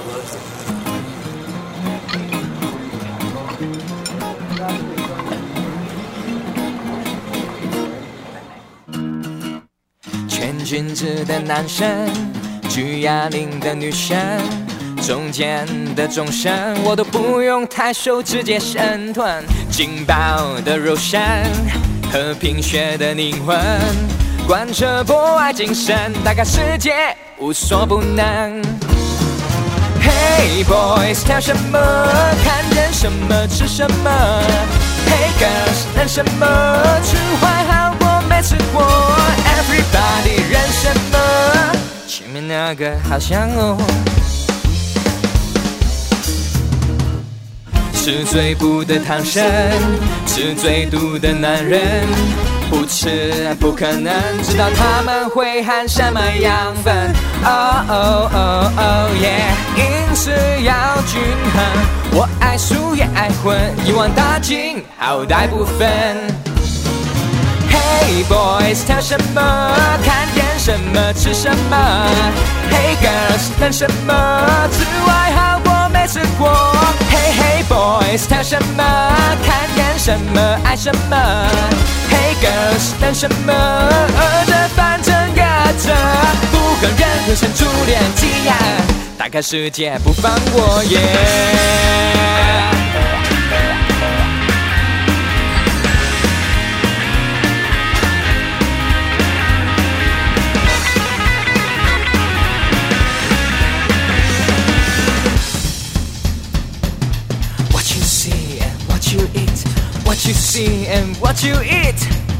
穿裙子的男生，举哑铃的女生，中间的众生我都不用太熟，直接生吞。劲爆的肉身和贫血的灵魂，贯彻博爱精神，打开世界无所不能。Hey boys， 挑什么？看见什么吃什么 ？Hey girls， 认什么？吃坏好过没吃过。Everybody， 认什么？前面那个好像哦。吃最补的汤参，吃最毒的男人，不吃不可能知道他们会含什么养分。Oh oh oh oh yeah， 饮食要均衡，我爱素也爱荤，一网打尽，好歹不分。Hey boys， 挑什么？看见什么吃什么 ？Hey girls， 等什么？吃坏好过没吃过。Hey boys， 挑什么？看见什么爱什么 ？Hey girls， 等什么？饿着反正隔着，不跟任何神助练技呀，打开世界不放过耶。What you see and what you eat.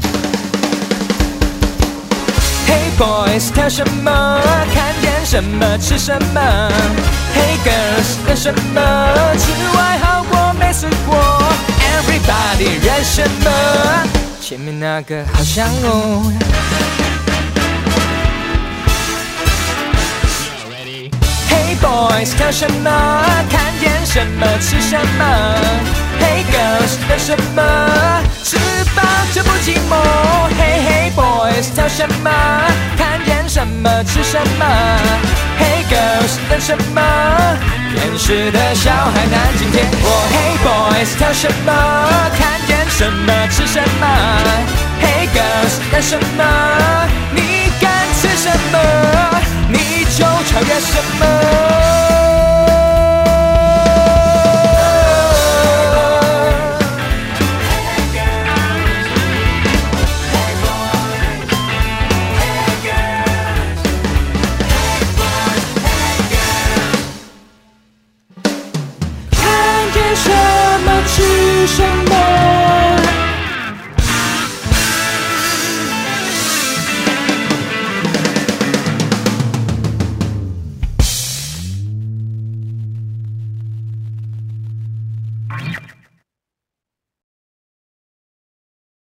Hey boys， 挑什么？看见什么吃什么 ？Hey girls， 认什么？吃坏好过没吃过。Everybody， 认什么？前面那个好像哦。Hey boys， 挑什么？看见什么吃什么 ？Hey girls， 等什么？吃饱就不寂寞。Hey boys， 挑什么？看见什么吃什么 ？Hey girls， 等什么？厌世的小孩难今天过。Hey boys， 挑什么？看见什么吃什么 ？Hey girls， 等什么？你敢吃什么？你就超越什么？